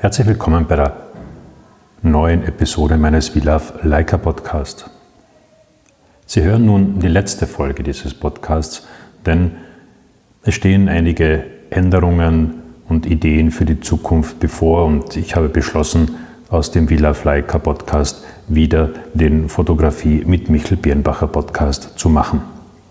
Herzlich willkommen bei der neuen Episode meines We Love Leica Podcast. Sie hören nun die letzte Folge dieses Podcasts, denn es stehen einige Änderungen und Ideen für die Zukunft bevor und ich habe beschlossen, aus dem We Love Leica Podcast wieder den Fotografie mit Michel Birnbacher Podcast zu machen.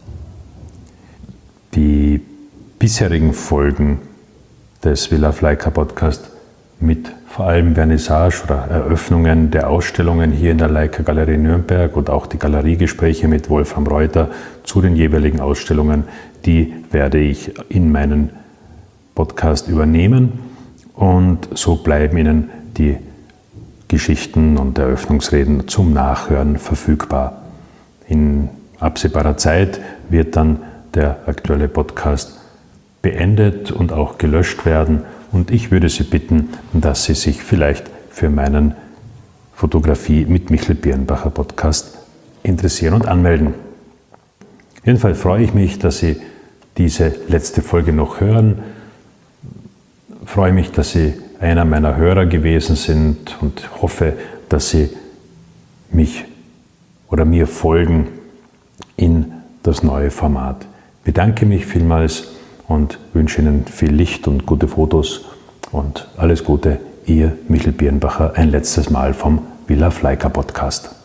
Die bisherigen Folgen des We Love Leica Podcast mit vor allem Vernissage oder Eröffnungen der Ausstellungen hier in der Leica Galerie Nürnberg und auch die Galeriegespräche mit Wolfram Reuter zu den jeweiligen Ausstellungen, die werde ich in meinen Podcast übernehmen und so bleiben Ihnen die Geschichten und Eröffnungsreden zum Nachhören verfügbar. In absehbarer Zeit wird dann der aktuelle Podcast beendet und auch gelöscht werden. Und ich würde Sie bitten, dass Sie sich vielleicht für meinen Fotografie mit Michel Birnbacher Podcast interessieren und anmelden. Jedenfalls freue ich mich, dass Sie diese letzte Folge noch hören. Ich freue mich, dass Sie einer meiner Hörer gewesen sind und hoffe, dass Sie mich oder mir folgen in das neue Format. Ich bedanke mich vielmals und wünsche Ihnen viel Licht und gute Fotos und alles Gute, Ihr Michel Birnbacher, ein letztes Mal vom We Love Leica Podcast.